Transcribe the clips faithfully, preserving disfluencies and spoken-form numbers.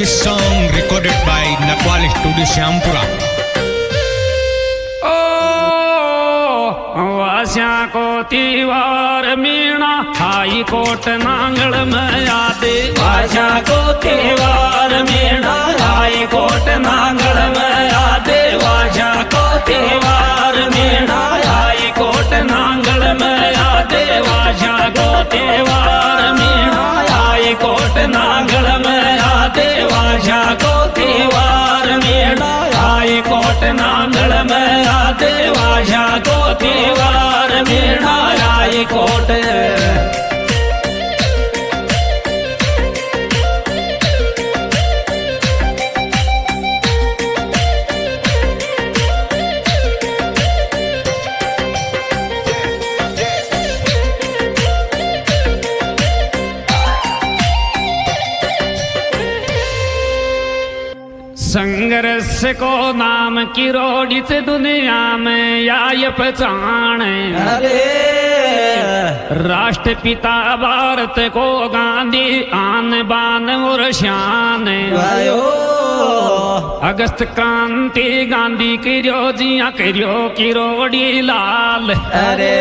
This song recorded by Nakwal Studio Syampura. वास्या को तीवार मीणा हाई कोट नांगल में आदे वास्या को तीवार मीणा हाई कोट नांगल में आदे वास्या को तीवार मीणा हाई कोट नांगल में आदे वास्या को तीवार मीणा हाई कोट नांगल में आदे वास्या को तीवार मीणा हाई कोट नांगल में आदे वास्या को तीवार मीणा हाई कोट संघर्ष को नाम की रोडित दुनिया में या ये पहचान राष्ट्रपिता भारत को गांधी आन बान और शान अगस्त क्रांति गांधी की रोजिया करियो की रोडी लाल अरे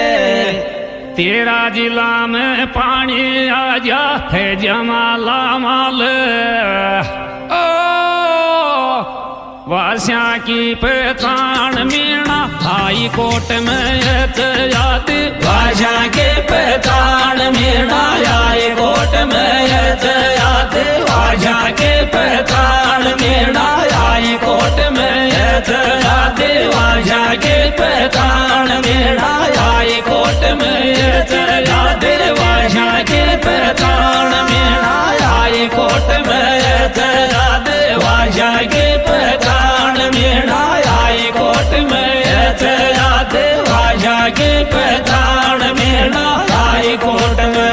तेरा जिला में पानी आ जा है जमाला माल वास्या की पहचान मीणा हाई कोर्ट में याद वास्या की पहचान मीणा हाई कोर्ट में याद वास्या की पहचान मीणा हाई कोर्ट में याद वास्या की पहचान मीणा हाई कोर्ट में याद वास्या की पहचान मीणा हाई कोर्ट में याद वास्या की पहचान मीणा हाई कोर्ट में याद वास्या की पहचान मीणा हाई कोर्ट में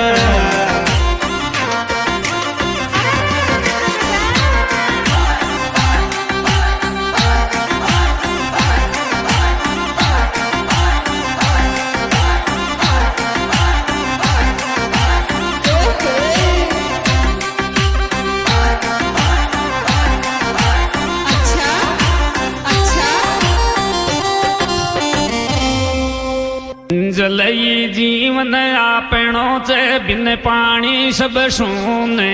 जलई जीवन आपणो चे बिन पानी सब शून्य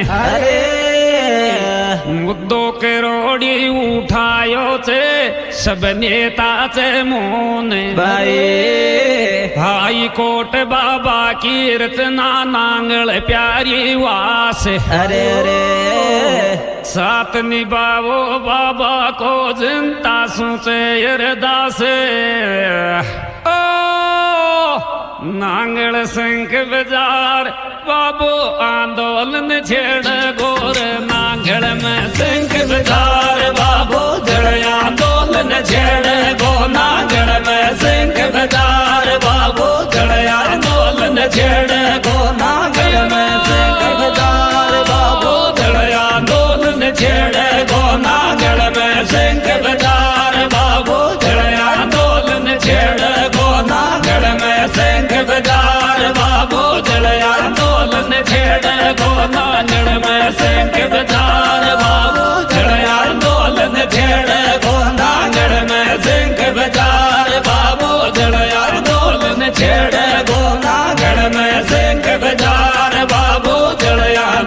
मुद्दों के रोड़ी उठायो चे सब नेता चे मुने भाई हाई कोट बाबा की रचना नांगल प्यारी वास अरे अरे साथ निभावो बाबा को जनता सोचे अरदास नांगल संख बाजार बाबू आंदोलन छेड़ गोर नांगल में संख बाजार बाबू जड़ आंदोलन छेड़ गो नांगल में संख बाजार बाबू जड़ आंदोलन छेड़ गो नांगल में संख बाजार बाबू जड़ आंदोलन छेड़ गो नांगल में संख बाजार बाबू जड़ आंदोलन छेड़ गो नांगल में संख बाजार बाबू जड़ आंदोलन छेड़ गो नांगल में संख बाजार बाबू जड़ आंदोलन छेड़ गो नांगल में संख बाजार बाबू जड़ आंदोलन छेड़ गो नांगल में संख बाजार बाबू जड़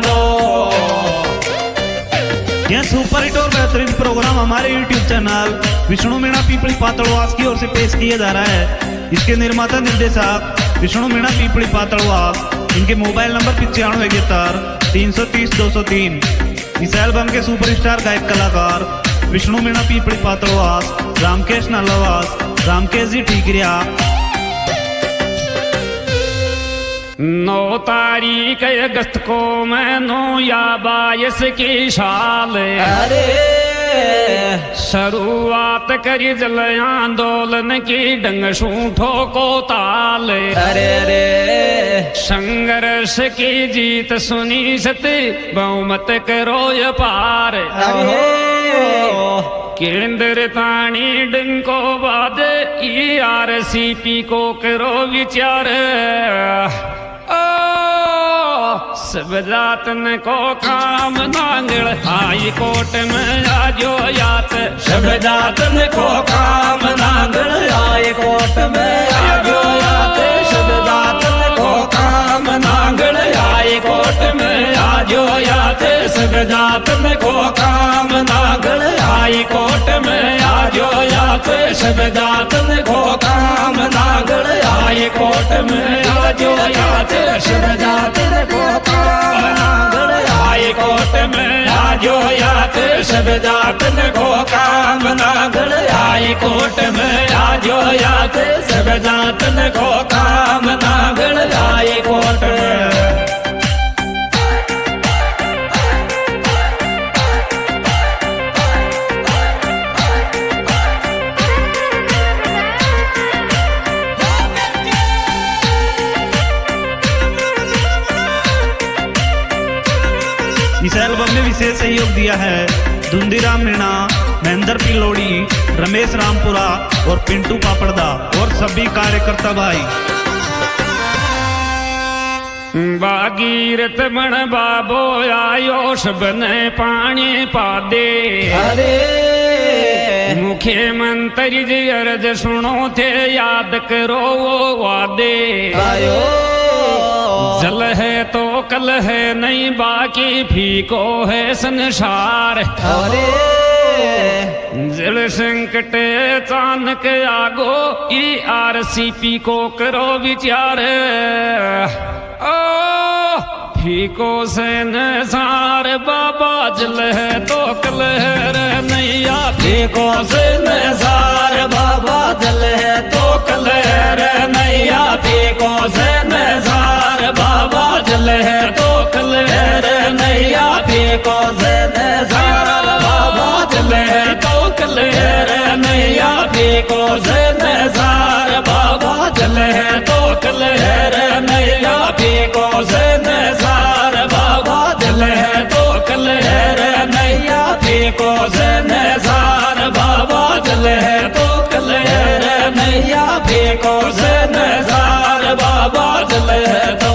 आंदोलन। यह सुपर हिट और बेहतरीन प्रोग्राम हमारे यूट्यूब चैनल विष्णु मीणा पीपली पातड़वास की ओर से पेश किया जा रहा है। इसके निर्माता निर्देशक विष्णु मीणा पीपली पातड़वास। इनके मोबाइल नंबर पिचानवे इकहत्तर तीन सौ तीस दो सौ तीन। इस एल्बम के सुपरस्टार गायक कलाकार विष्णु मीणा पीपली पातड़वास, रामकेश नालावास, रामकेश जी ठीकरिया। नौ तारीख अगस्त को मैं नो या बाईस की साल अरे शुरुआत करी जल आंदोलन की डंग सूठो को ताल अरे अरे संघर्ष की जीत सुनी सती बहुमत करो ये पार केंद्र ताणी डंको बाद ई आर सी पी को करो विचार सब जातन को काम नांगल हाई कोर्ट में आजो यात सब जातन को काम नांगल हाई कोर्ट में आजो यात सब जातन को काम नांगल हाई कोर्ट में आजो यात सब जातन को काम नांगल हाई कोर्ट में आजो यात सब जातन को काम नांगल हाई कोर्ट में आजो यात सब जातन को काम नांगल हाई कोर्ट में आजो यात सब जातन को काम नांगल हाई कोर्ट में आजो यात सब जातन को काम नांगल हाई कोर्ट में इस एल्बम में विशेष सहयोग दिया है धुंधीराम मीणा, महेंद्र पिलोड़ी, रमेश रामपुरा और पिंटू पापड़दा और सभी कार्यकर्ता भाई। भागीरथ मन बाबो आयो सबने पानी पा दे अरे मुख्यमंत्री जी अर्ज सुनो थे याद करो वो वादे आयो जल है तो कल है नहीं बाकी फीको है संसार अरे जल संकट चानक आगो ई आरसीपी को करो विचार ओ फीको से नसार बाबा जल है तो कल है नैया फीको से नसार बाबा जल है तो कल है नैया फीको से नसार बाबा जल है तो कल है नैया फीको से नसार बाबा जल है तो कल है नैया फीको से नसार बाबा जल है तो कल है नैया फीको से नसार बाबा जल है तो कल है नैया फीको से नसार बाबा जल है तो कल है नैया फीको से नसार बाबा जल है तो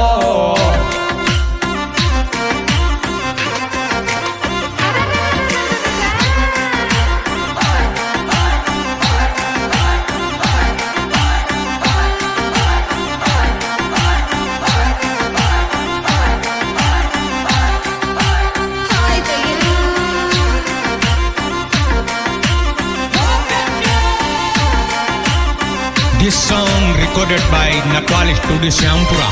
This song recorded by Nakwal Studio Syampura.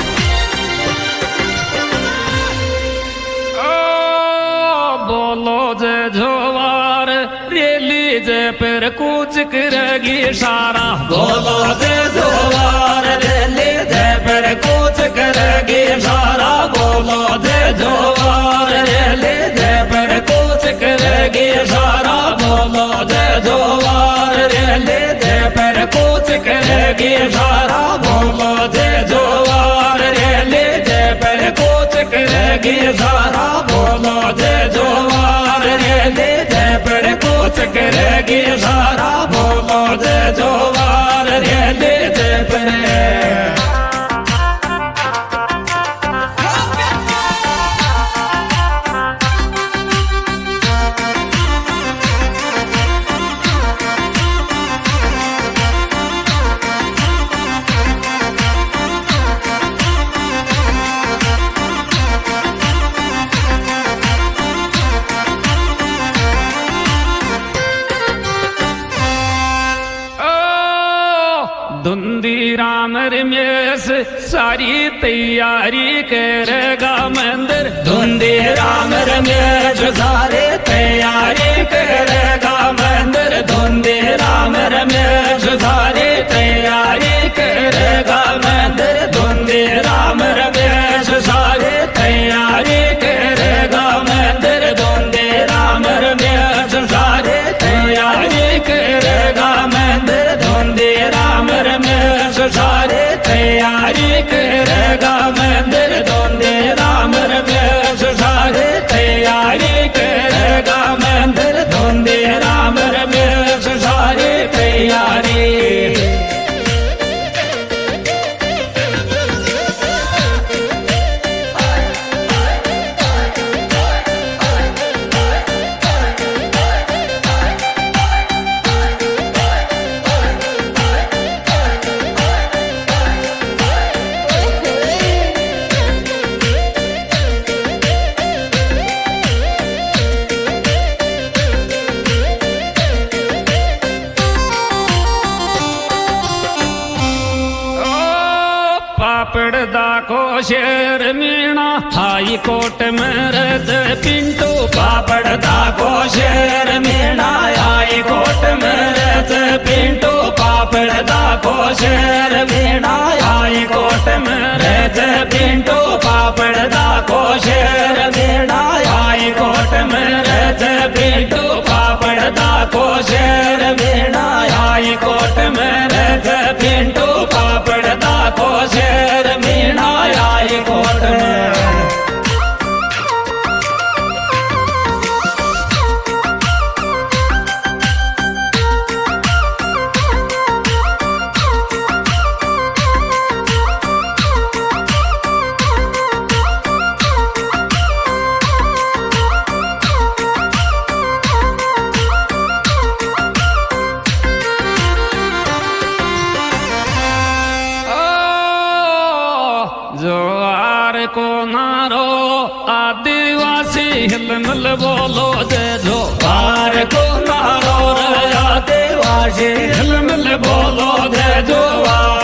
बोलो जे जोवार रेली जे पर कूच करेगी सारा बोलो जे जोवार रेली जे पर कूच करेगी सारा बोलो जे जोवार रेली जे पर कूच करेगी सारा बोलो जे जोवार रेली जे पर कूच करेगी सारा बोलो जे जोवार रेली जे पर कूच करेगी सारा बोलो जे जोवार रेली जे पर कूच करेगी सारा बोलो जे जोवार रेली जे पर धुंधीराम रमेश सारी तैयारी करेगा मंदिर धुंधीराम रमेश सारी तैयारी करेगा मंदिर धुंधीराम रमेश सारी तैयारी करेगा मंदिर धुंधीराम रमेश सारी तैयारी करेगा मंदिर धुंधीराम रमेश सारी तैयारी करेगा मंदिर धुंधीराम रमेश सारी तैयारी करेगा मंदिर धुंधीराम रमेश सारी तैयारी करेगा मंदिर धुंधीराम रमेश सारी तैयारी दा को शेर मीणा हाई कोर्ट में रज पिंटू पापड़ दा को शेर मीणा हाई कोर्ट में रज पिंटू पापड़ दा को शेर मीणा हाई कोर्ट में रज पिंटू पापड़ दा को शेर मीणा हाई कोर्ट में रज पिंटू पापड़ दा को शेर मीणा हाई कोर्ट में रज पिंटू पापड़ दा को शेर मीणा हाई कोर्ट में जोआर को नारो आदिवासी हिलमिल बोलो जे जोआर को नारो रे आदिवासी हिलमिल बोलो जे जोआर